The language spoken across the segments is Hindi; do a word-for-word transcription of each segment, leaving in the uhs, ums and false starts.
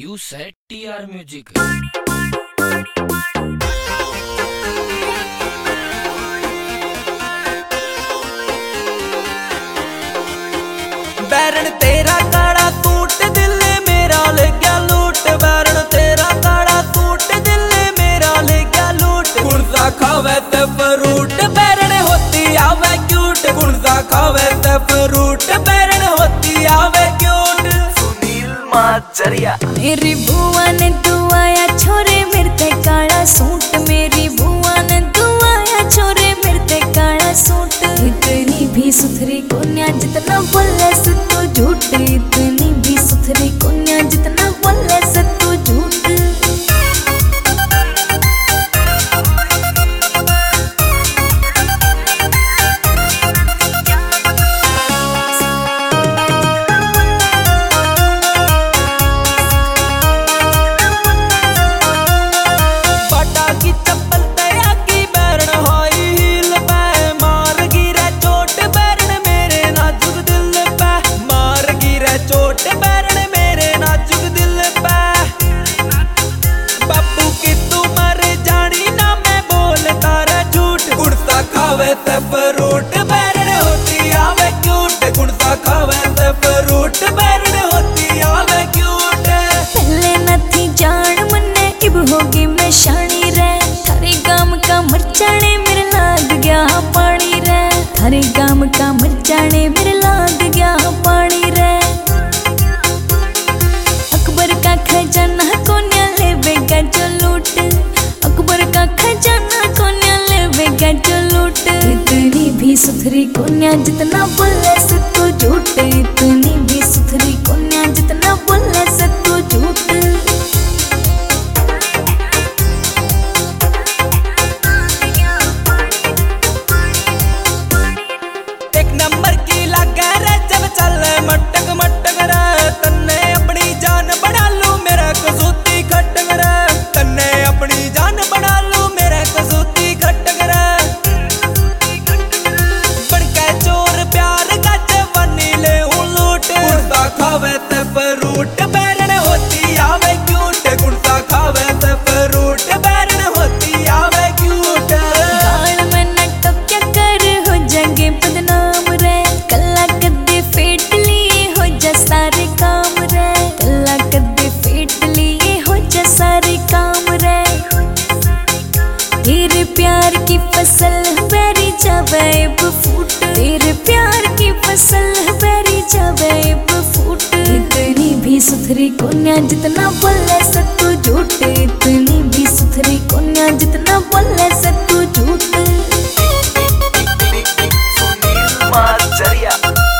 You said T R Music. बैरन तेरा काड़ा सूट दिल मेरा ले गया लूट। बैरन तेरा काड़ा सूट दिल मेरा ले गया लूट। कुणसा खावे ते फ्रूट बैरन होती आवे क्यूट। कुणसा खावे ते फ्रूट बैरन होती आवे क्यूट। सुनील माचरिया। मेरी बुआ ने दुआया छोरे मेरे ते काला सूट। मेरी बुआ ने दुआया छोरे मेरे ते काला सूट। इतनी भी सुथरी कोन्या जितना बोले से तो झूठ। इतनी भी सुथरी कोन्या जितना बोले से तो झूठ। खावे ते फ्रूट बैरन होती आवे क्यूट। कुणसा खावे ते फ्रूट बैरन होती आवे क्यूट। पहले न थी जान मन्ने इब होगी मैं शानी रे। थारे गाम का मरचाने मेरे लाग गया पानी रे। थारे गाम का मरचाने मेरे लाग गया पानी रे। अकबर का खजाना कोन्या लेवेगा जो लूट। अकबर का खजाना कोन्या लेवेगा जो लूट। इतनी भी सुथरी कोन्या जितना बोले से तो झूठ। इतनी भी सुथरी कोन्या जितना बोले से तो झूठ। एक नंबर की लागे रे जब चले मटक मटक रे। तन्ने अपनी जान बना लू मेरा कसूती खटक रे। तन्ने अपनी जान बना लू मेरा कसूती खटक रे। खावे ते फ्रूट बैरन होती आवे क्यूट। कुणसा खावे ते फ्रूट बैरन होती आवे क्यूट। गाल में नटक क्या कर हो जाएंगे बदनाम रे। कल्ला कदे फेट लिए हो जा सारे काम रे। कल्ला कदे फेट लिए हो जा सारे काम रे। तेरे प्यार की फसल बैरी जावे फूट। तेरे प्यार की फसल बैरी जावे फूट। इतनी भी सुथरी कोन्या जितना बोले से तो झूठ। इतनी भी सुथरी कोन्या जितना बोले से तो झूठ। सुनील माचरिया।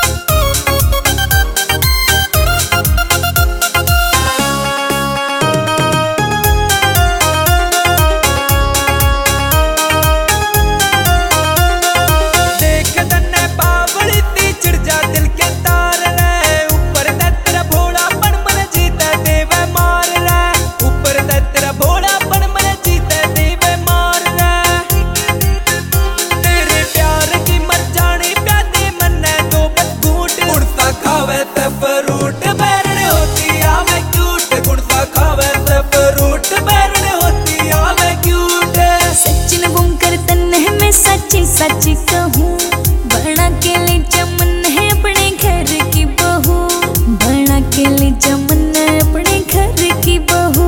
फ्रूट बैरन होती आवे क्यूट। कुणसा खावे ते फ्रूट बैरन होती आवे क्यूट। सचिन बुमकर तन्ने मैं सच्ची सच्ची कहूँ। बना के ले चमन है अपने घर की बहू। बना के ले चमन है अपने घर की बहू।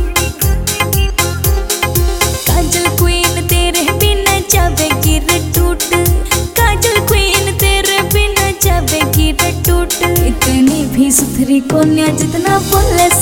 काजल क्वीन तेरे बिना जावेगी रटूट। काजल क्वीन तेरे बिना जावेगी रटूट। इतनी भी सुथरी कोन्या जितना बोले